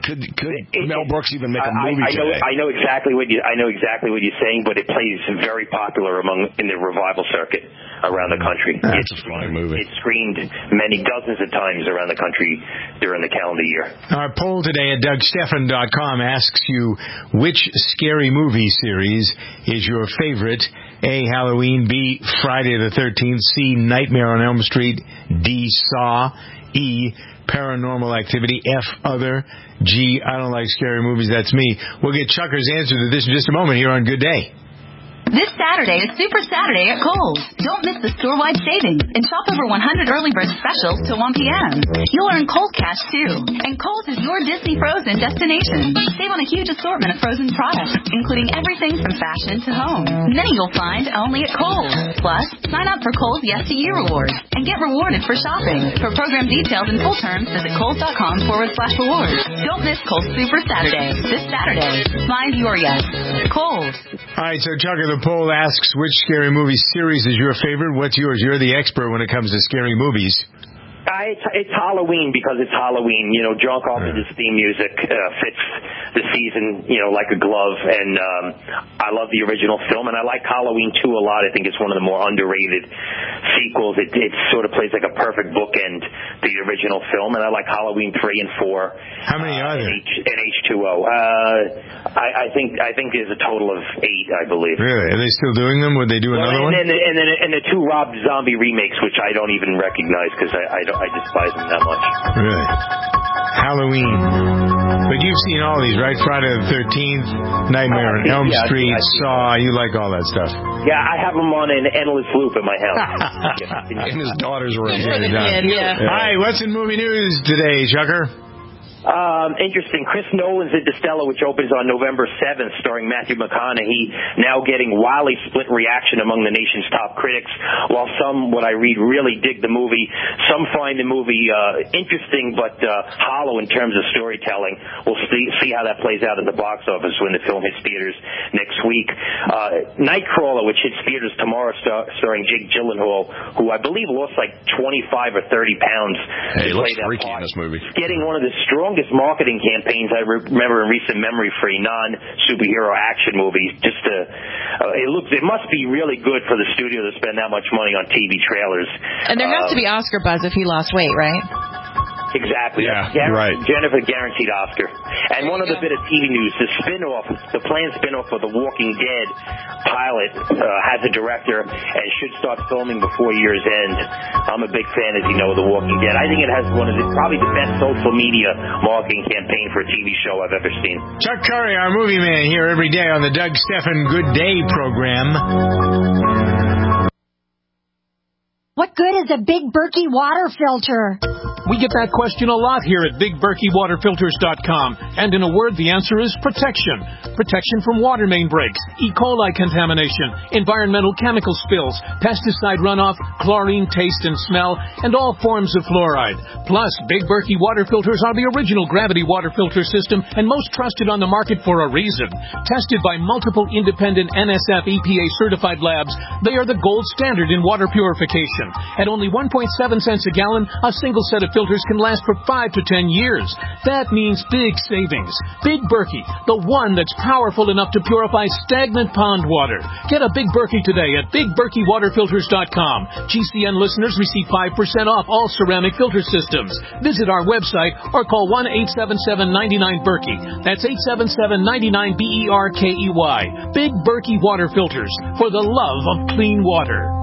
could could it, Mel Brooks even make a I, movie I, I know, today? I know exactly what you I know exactly what you're saying, but it plays very popular among in the revival circuit around the country. That's it's, a fine movie. It's screened many dozens of times around the country during the calendar year. Our poll today at Doug Stephan dot com asks you which scary movie series is your favorite. A, Halloween. B, Friday the thirteenth. C, Nightmare on Elm Street. D, Saw. E, Paranormal Activity. F, Other. G, I don't like scary movies. That's me. We'll get Chucker's answer to this in just a moment here on Good Day. This Saturday is Super Saturday at Kohl's. Don't miss the store-wide savings and shop over one hundred early bird specials till one p.m. You'll earn Kohl's Cash, too. And Kohl's is your Disney Frozen destination. Save on a huge assortment of Frozen products, including everything from fashion to home. Many you'll find only at Kohl's. Plus, sign up for Kohl's Yes to You rewards and get rewarded for shopping. For program details and full terms, visit Kohl's.com forward slash rewards. Don't miss Kohl's Super Saturday. This Saturday. Find your yes. Kohl's. All right, so Chucker, the poll asks which scary movie series is your favorite. What's yours? You're the expert when it comes to scary movies. Uh, it's, it's Halloween because it's Halloween. You know, John Carpenter's theme music uh, fits the season, you know, like a glove. And um, I love the original film, and I like Halloween two a lot. I think it's one of the more underrated sequels. It, it sort of plays like a perfect bookend to the original film, and I like Halloween three and four. How many are there? And H, and H two O. Uh, I, I think I think there's a total of eight, I believe. Really? Are they still doing them? Would they do another well, and, one? And, and then and the two Rob Zombie remakes, which I don't even recognize because I, I don't. I despise them that much. Really? Halloween. But you've seen all these, right? Friday the thirteenth, Nightmare on Elm yeah, Street, Saw. That. You like all that stuff. Yeah, I have them on an endless loop in my house. In his daughter's room. Yeah, yeah. Yeah. All right, what's in movie news today, Chucker? Um, interesting. Chris Nolan's Interstellar, which opens on November seventh, starring Matthew McConaughey, now getting wildly split reaction among the nation's top critics. While some, what I read, really dig the movie, some find the movie uh, interesting but uh, hollow in terms of storytelling. We'll see, see how that plays out at the box office when the film hits theaters next week. Uh, Nightcrawler, which hits theaters tomorrow, star- starring Jake Gyllenhaal, who I believe lost like twenty-five or thirty pounds. Hey, he looks that freaky part. in this movie. Getting one of the strongest marketing campaigns I remember in recent memory for a non-superhero action movie. Just to, uh, it looks, it must be really good for the studio to spend that much money on T V trailers. And there has uh, to be Oscar buzz if he lost weight, right? Exactly. Yeah, Guaranteed, right. Jennifer guaranteed Oscar. And one other bit of T V news: the spin-off, the planned spin-off of The Walking Dead pilot uh, has a director and should start filming before year's end. I'm a big fan, as you know, of The Walking Dead. I think it has one of the probably the best social media marketing campaign for a T V show I've ever seen. Chuck Curry, our movie man, here every day on the Doug Stephan Good Day program. What good is a Big Berkey water filter? We get that question a lot here at Big Berkey Water Filters dot com. And in a word, the answer is protection. Protection from water main breaks, E. coli contamination, environmental chemical spills, pesticide runoff, chlorine taste and smell, and all forms of fluoride. Plus, Big Berkey water filters are the original gravity water filter system and most trusted on the market for a reason. Tested by multiple independent N S F E P A certified labs, they are the gold standard in water purification. At only one point seven cents a gallon, a single set of filters can last for five to ten years. That means big savings. Big Berkey, the one that's powerful enough to purify stagnant pond water. Get a Big Berkey today at Big Berkey Water Filters dot com. G C N listeners receive five percent off all ceramic filter systems. Visit our website or call one eight seven seven, nine nine, Berkey. That's eight seven seven, nine nine, B E R K E Y. Big Berkey Water Filters, for the love of clean water.